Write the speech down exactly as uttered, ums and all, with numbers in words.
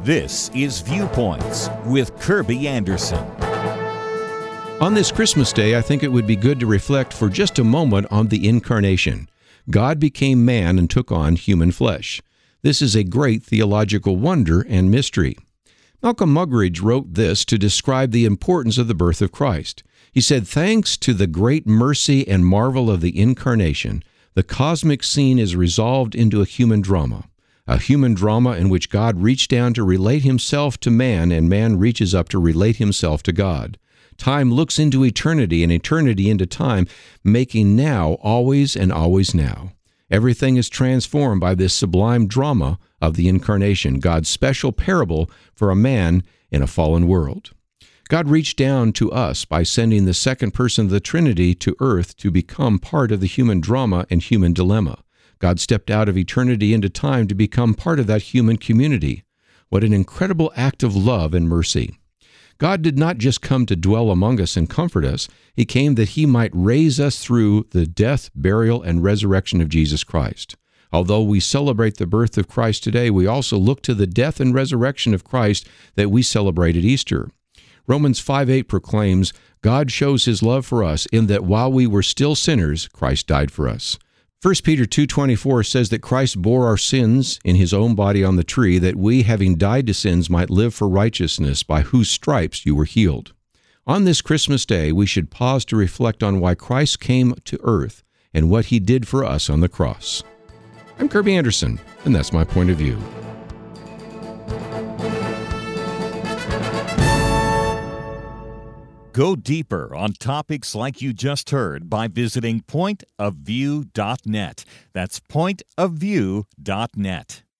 This is Viewpoints with Kirby Anderson. On this Christmas Day, I think it would be good to reflect for just a moment on the Incarnation. God became man and took on human flesh. This is a great theological wonder and mystery. Malcolm Muggeridge wrote this to describe the importance of the birth of Christ. He said, "Thanks to the great mercy and marvel of the Incarnation, the cosmic scene is resolved into a human drama. A human drama in which God reached down to relate himself to man, and man reaches up to relate himself to God. Time looks into eternity, and eternity into time, making now always and always now. Everything is transformed by this sublime drama of the Incarnation, God's special parable for a man in a fallen world. God reached down to us by sending the second person of the Trinity to earth to become part of the human drama and human dilemma. God stepped out of eternity into time to become part of that human community. What an incredible act of love and mercy. God did not just come to dwell among us and comfort us. He came that he might raise us through the death, burial, and resurrection of Jesus Christ. Although we celebrate the birth of Christ today, we also look to the death and resurrection of Christ that we celebrate at Easter. Romans five eight proclaims, God shows his love for us in that while we were still sinners, Christ died for us. First Peter two twenty-four says that Christ bore our sins in his own body on the tree, that we, having died to sins, might live for righteousness, by whose stripes you were healed. On this Christmas Day, we should pause to reflect on why Christ came to earth and what he did for us on the cross. I'm Kirby Anderson, and that's my point of view. Go deeper on topics like you just heard by visiting point of view dot net. That's point of view dot net.